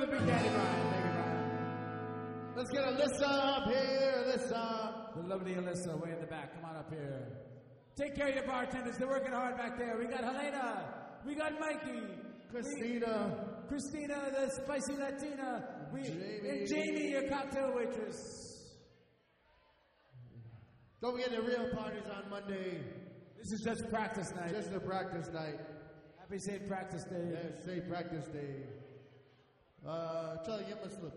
the Big Daddy Brian. Thank you, Brian. Let's get Alyssa up here. Alyssa. The lovely Alyssa way in the back. Come on up here. Take care of your bartenders. They're working hard back there. We got Helena. We got Mikey. Christina, the spicy Latina. And Jamie, your cocktail waitress. Don't forget the real party's on Monday. This is just practice night. Just a practice night. Happy St. Practice Day. Yeah, St. Practice Day. Charlie, give him a slip.